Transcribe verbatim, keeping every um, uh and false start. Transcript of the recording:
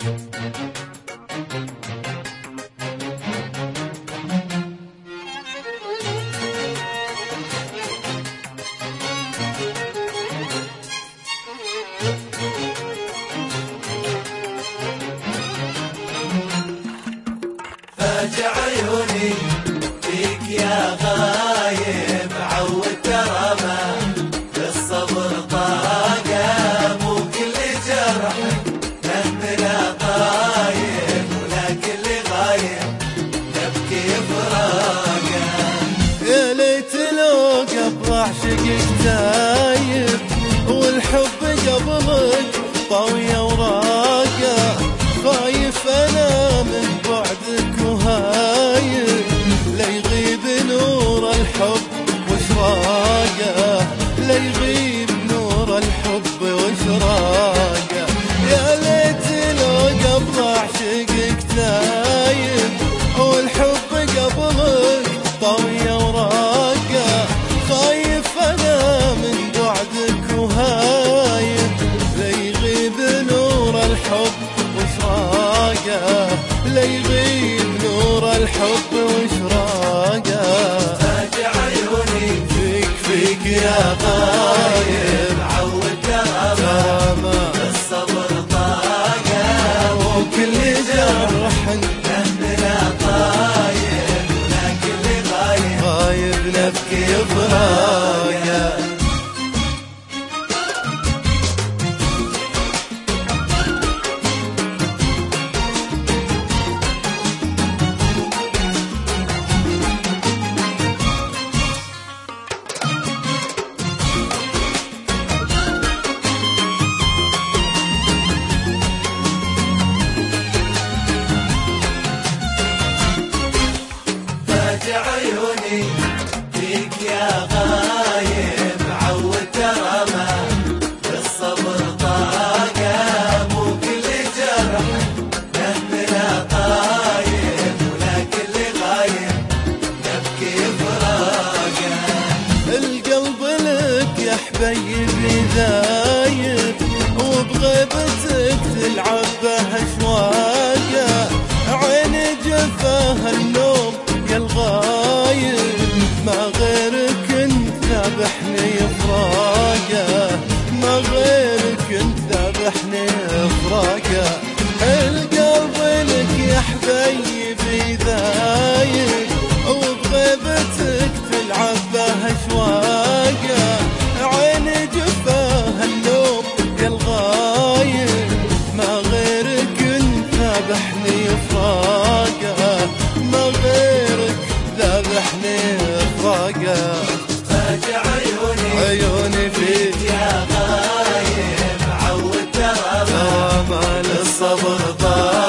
فاج عيوني فيك يا غايب، عود ترى ما بالصبر طاقة، مو كل جرح نهمنا طايب، ولا كل غايب نبكي فراقه. يا ليت لو قبل عشقك تايب، والحب قبلك طاوية وراقة، خايف انا من بعدك وهايب، لا يغيب نور الحب وشراقه، لا يغيب نور الحب وشراقه. يا ليت لو قبل عشقك تايب، والحب قبلك طاوية وراقه، خايف انا من بعدك وهايب، لا يغيب نور الحب وشراقه، لا يغيب نور الحب وشراقه. فاج عيوني فيك فيك يا غايب، عود كرامة بالصبر طاقة، وكل جرح نهمنا طايب، ولا كل غايب غايب نبكي فراقه. عيوني فيك يا غايب، عود ترى ما بالصبر طاقة، مو كل جرح نهمنا طايب، ولا كل غايب نبكي فراقه. القلب لك يا حبيبي ذايب، وبغيبتك تلعب به اشواقه، عيني جفاها النوم يا الغايب، ما غيرك انت ذابحني فراقه، ما غيرك انت ذابحني فراقه. القلب لك يا حبيبي ذايب، وبغيبتك تلعب به اشواقه، عيني جفاها النوم يا الغايب، ما غيرك انت ذابحني فراقه، ما غيرك ذابحني فراقه. فاج عيوني عيوني فيك يا غايب، عود ترى ما للصبر طال